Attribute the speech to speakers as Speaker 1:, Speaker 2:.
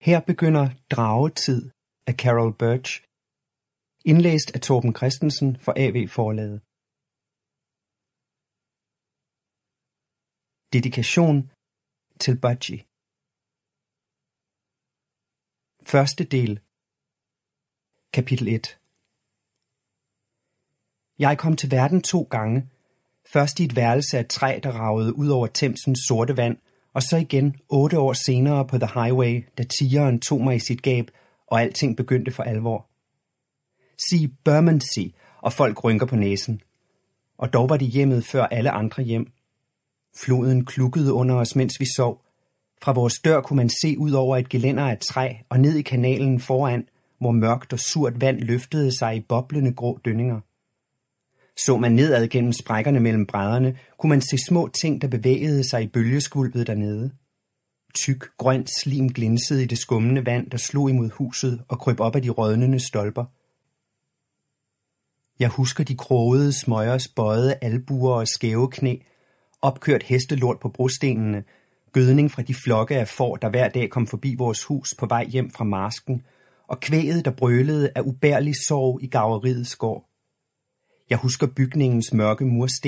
Speaker 1: Her begynder Dragetid af Carol Birch, indlæst af Torben Christensen for AV Forlaget. Dedikation til Budgie. Første del. Kapitel 1. Jeg kom til verden 2 gange. Først i et værelse af træ, der ragede ud over Themsens sorte vand, og så igen 8 år senere på The Highway, da tigeren tog mig i sit gab, og alting begyndte for alvor. Sig Bermondsey, og folk rynker på næsen. Og dog var de hjemmet før alle andre hjem. Floden klukkede under os, mens vi sov. Fra vores dør kunne man se ud over et gelænder af træ og ned i kanalen foran, hvor mørkt og surt vand løftede sig i boblende grå dønninger. Så man nedad gennem sprækkerne mellem brædderne, kunne man se små ting, der bevægede sig i bølgeskvulpet dernede. Tyk, grønt slim glinsede i det skummende vand, der slog imod huset og kryb op ad de rådnende stolper. Jeg husker de krogede smøgers bøjede albuer og skæve knæ, opkørt hestelort på brostenene, gødning fra de flokke af får, der hver dag kom forbi vores hus på vej hjem fra marsken, og kvæget, der brølede af ubærlig sorg i garveriets gård. Jeg husker bygningens mørke mursten,